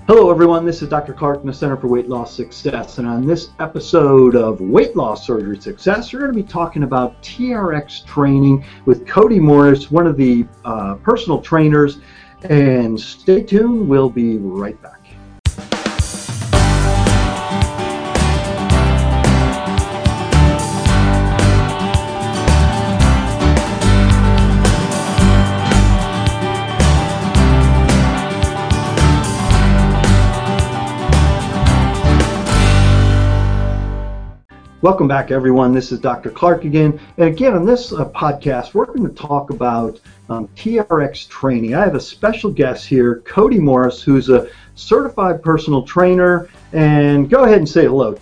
Hello everyone, this is Dr. Clark from the Center for Weight Loss Success, and on this episode of Weight Loss Surgery Success, we're going to be talking about TRX training with Cody Morris, one of the personal trainers, and stay tuned, we'll be right back. Welcome back, everyone. This is Dr. Clark again. And again, on this podcast, we're going to talk about TRX training. I have a special guest here, Cody Morris, who's a certified personal trainer. And go ahead and say hello.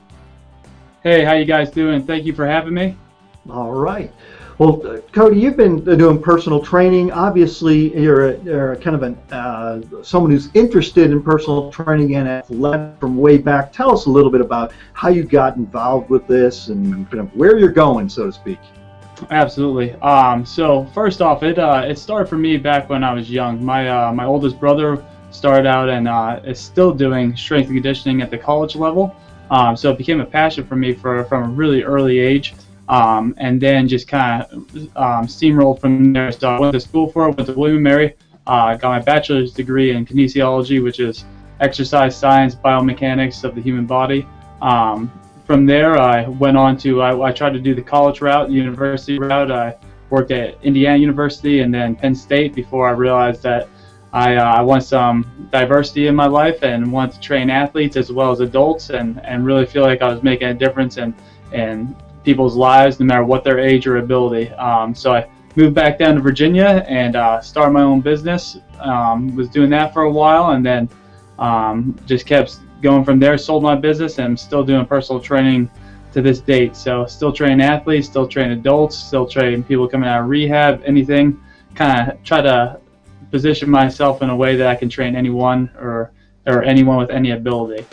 Hey, how you guys doing? Thank you for having me. All right. Well, Cody, you've been doing personal training. Obviously, you're kind of someone who's interested in personal training and athletic from way back. Tell us a little bit about how you got involved with this and kind of where you're going, so to speak. Absolutely. So first off, it started for me back when I was young. My oldest brother started out and is still doing strength and conditioning at the college level. So it became a passion for me from a really early age. And then just kind of steamrolled from there. So I went to school went to William & Mary, got my bachelor's degree in kinesiology, which is exercise science, biomechanics of the human body. From there, I went on to, I tried to do the college route, the university route. I worked at Indiana University and then Penn State before I realized that I want some diversity in my life and wanted to train athletes as well as adults and really feel like I was making a difference in people's lives, no matter what their age or ability. So I moved back down to Virginia and started my own business. Was doing that for a while and then just kept going from there, sold my business, and I'm still doing personal training to this date. So still train athletes, still train adults, still train people coming out of rehab, anything. Kind of try to position myself in a way that I can train anyone or anyone with any ability.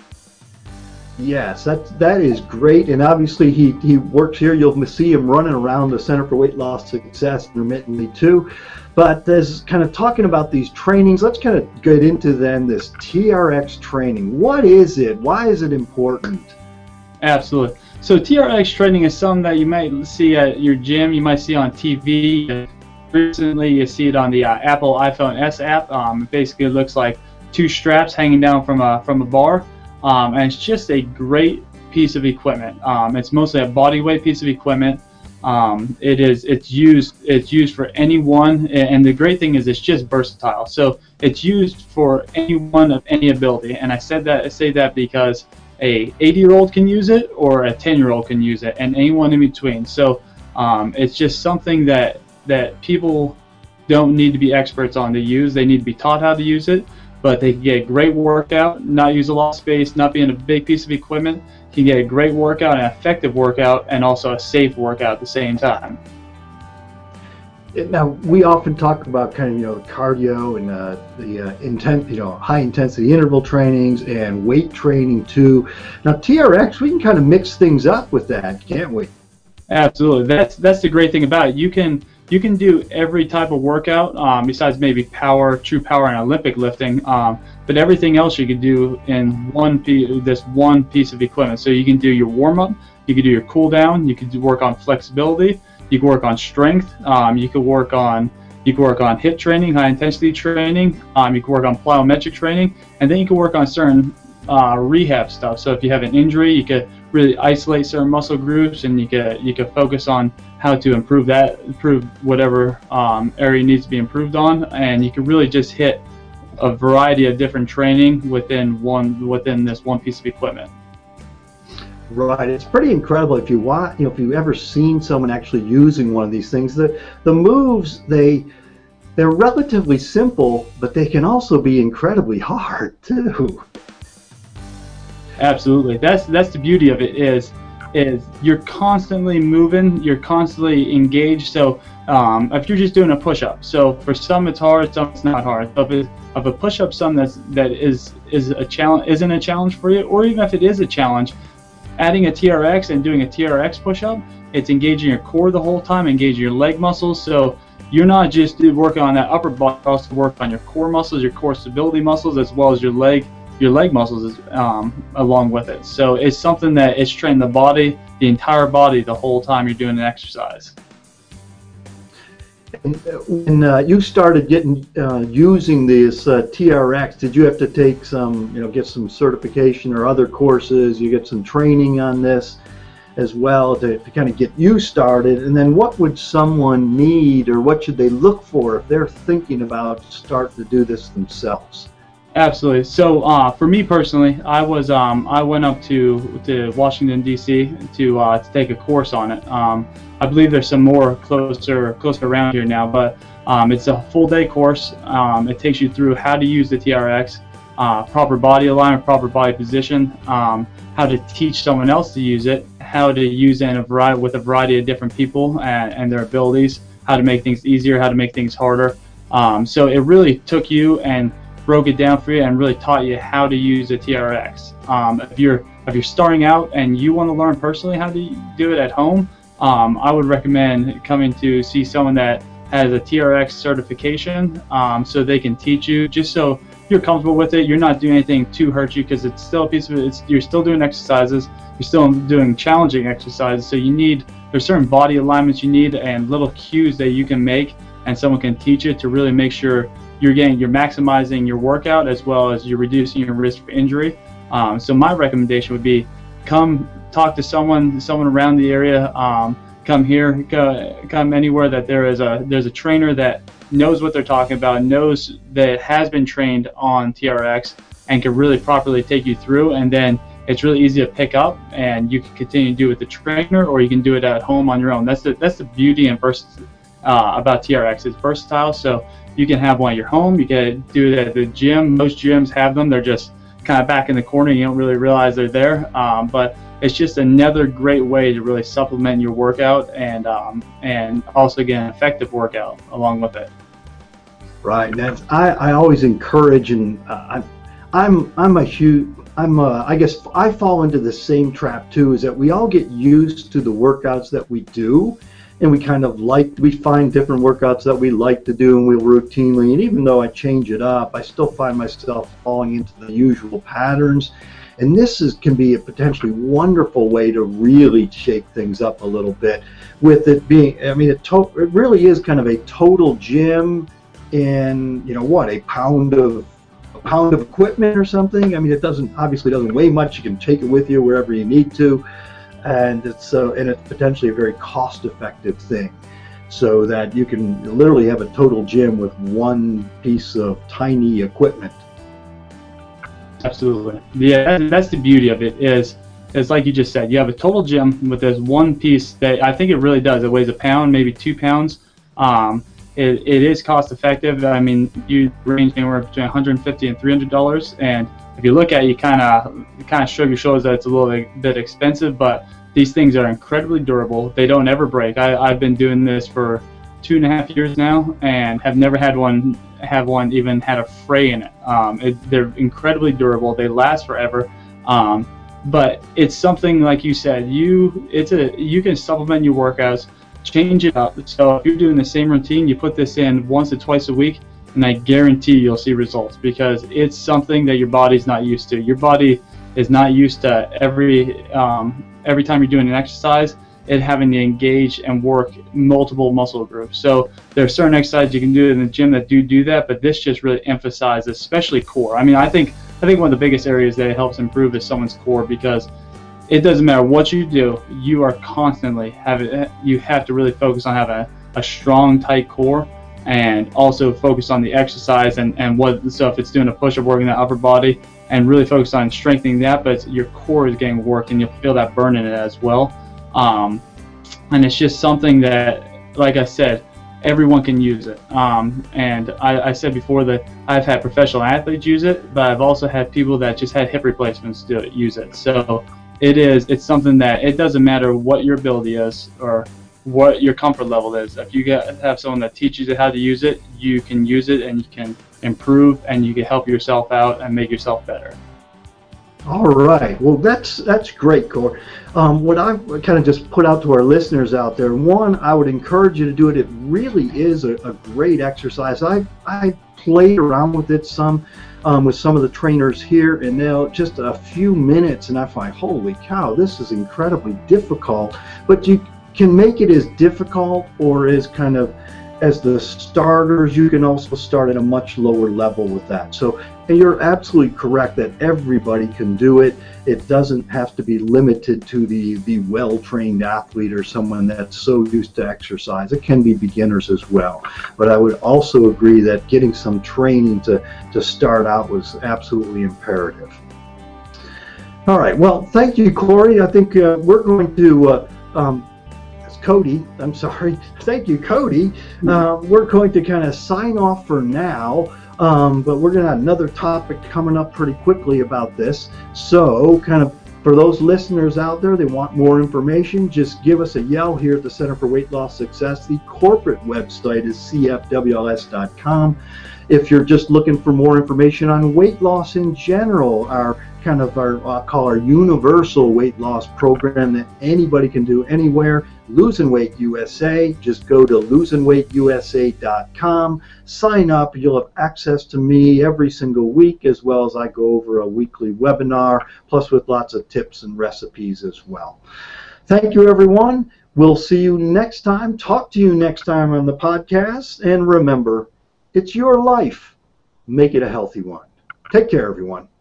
Yes, that is great, and obviously he works here. You'll see him running around the Center for Weight Loss Success intermittently too. But as kind of talking about these trainings, let's kind of get into then this TRX training. What is it? Why is it important? Absolutely. So TRX training is something that you might see at your gym. You might see on TV. Recently, you see it on the Apple iPhone S app. It basically looks like two straps hanging down from a bar. And it's just a great piece of equipment. It's mostly a body weight piece of equipment. It's used for anyone, and the great thing is it's just versatile. So it's used for anyone of any ability. And I say that because a 80-year-old can use it, or a 10-year-old can use it, and anyone in between. So it's just something that people don't need to be experts on to use. They need to be taught how to use it. But they can get a great workout, not use a lot of space, not being a big piece of equipment. You can get a great workout, an effective workout, and also a safe workout at the same time. Now, we often talk about kind of, cardio and the high intensity interval trainings and weight training too. Now, TRX, we can kind of mix things up with that, can't we? Absolutely. That's the great thing about it. You can do every type of workout besides maybe true power and Olympic lifting, but everything else you can do in this one piece of equipment. So you can do your warm-up, you can do your cool-down, you can work on flexibility, you can work on strength, you can work on HIIT training, high-intensity training, you can work on plyometric training, and then you can work on certain rehab stuff. So if you have an injury, you could really isolate certain muscle groups, and you could focus on how to improve whatever area needs to be improved on, and you can really just hit a variety of different training within this one piece of equipment. Right, it's pretty incredible if you if you've ever seen someone actually using one of these things. The moves they're relatively simple, but they can also be incredibly hard too. Absolutely. That's the beauty of it is you're constantly moving, you're constantly engaged. So if you're just doing a push-up, so for some it's hard, some it's not hard. So if a push-up something that is a challenge isn't a challenge for you, or even if it is a challenge, adding a TRX and doing a TRX push-up, it's engaging your core the whole time, engaging your leg muscles. So you're not just working on that upper body, you also work on your core muscles, your core stability muscles, as well as your leg your leg muscles along with it. So it's something that it's training the body, the entire body, the whole time you're doing an exercise. And when you started getting using this TRX, did you have to take some, get some certification or other courses? You get some training on this as well to kind of get you started. And then what would someone need, or what should they look for if they're thinking about starting to do this themselves? Absolutely. So for me personally, I went up to Washington D.C. to take a course on it. I believe there's some more closer around here now, but it's a full day course. It takes you through how to use the TRX, proper body alignment, proper body position, how to teach someone else to use it, how to use it with a variety of different people and their abilities, how to make things easier, how to make things harder. So it really took you and broke it down for you and really taught you how to use a TRX. If you're starting out and you want to learn personally how to do it at home, I would recommend coming to see someone that has a TRX certification, so they can teach you, just so you're comfortable with it. You're not doing anything to hurt you, because it's still a piece of it. You're still doing exercises. You're still doing challenging exercises. So there's certain body alignments you need and little cues that you can make, and someone can teach you to really make sure you're maximizing your workout, as well as you're reducing your risk for injury. So my recommendation would be, come talk to someone around the area. Come here, come anywhere that there's a trainer that knows what they're talking about, knows that has been trained on TRX, and can really properly take you through. And then it's really easy to pick up, and you can continue to do it with the trainer, or you can do it at home on your own. That's the beauty and about TRX. It's versatile, so you can have one at your home. You can do it at the gym. Most gyms have them. They're just kind of back in the corner. You don't really realize they're there, but it's just another great way to really supplement your workout and also get an effective workout along with it. Right. And I always encourage, and I guess I fall into the same trap too, is that we all get used to the workouts that we do, and we find different workouts that we like to do, and we'll routinely, and even though I change it up, I still find myself falling into the usual patterns. And this can be a potentially wonderful way to really shake things up a little bit, with it being, it really is kind of a total gym in, a pound of equipment or something. It obviously doesn't weigh much. You can take it with you wherever you need to, and it's potentially a very cost-effective thing, so that you can literally have a total gym with one piece of tiny equipment. Absolutely. Yeah, that's the beauty of it, is like you just said, you have a total gym with this one piece that I think it really does. It weighs a pound, maybe 2 pounds. It is cost effective. You range anywhere between $150 and $300, and if you look at it, you kind of shrug your shoulders that it's a little bit expensive, but these things are incredibly durable. They don't ever break. I've been doing this for 2.5 years now, and have never had one even had a fray in it. They're incredibly durable. They last forever. But it's something, like you said, you can supplement your workouts, change it up. So if you're doing the same routine, you put this in once or twice a week, and I guarantee you'll see results, because it's something that your body's not used to. Your body is not used to every time you're doing an exercise, it having to engage and work multiple muscle groups. So there are certain exercises you can do in the gym that do that, but this just really emphasizes, especially core. I think one of the biggest areas that it helps improve is someone's core, because it doesn't matter what you do, you are constantly you have to really focus on having a strong, tight core, and also focus on the exercise so if it's doing a push-up, working the upper body, and really focus on strengthening that, but your core is getting worked, and you'll feel that burn in it as well. And it's just something that, like I said, everyone can use it. And I said before that I've had professional athletes use it, but I've also had people that just had hip replacements use it. So it's something that it doesn't matter what your ability is or what your comfort level is. If you have someone that teaches you how to use it, you can use it, and you can improve, and you can help yourself out and make yourself better. All right. Well, that's great, Core. What I kind of just put out to our listeners out there, one, I would encourage you to do it. It really is a great exercise. I played around with it some. with some of the trainers here, and they'll just a few minutes, and I find, holy cow, this is incredibly difficult. But you can make it as difficult or as kind of as the starters. You can also start at a much lower level with that. So you're absolutely correct that everybody can do it. It doesn't have to be limited to the well-trained athlete or someone that's so used to exercise. It can be beginners as well. But I would also agree that getting some training to start out was absolutely imperative. All right, well, thank you, Corey. I think we're going to Cody, I'm sorry. Thank you, Cody. We're going to kind of sign off for now, but we're going to have another topic coming up pretty quickly about this. So kind of for those listeners out there that want more information, just give us a yell here at the Center for Weight Loss Success. The corporate website is cfwls.com. If you're just looking for more information on weight loss in general, our universal weight loss program that anybody can do anywhere, Losing Weight USA. Just go to losingweightusa.com, sign up. You'll have access to me every single week, as well as I go over a weekly webinar, plus with lots of tips and recipes as well. Thank you, everyone. We'll see you next time. Talk to you next time on the podcast. And remember, it's your life. Make it a healthy one. Take care, everyone.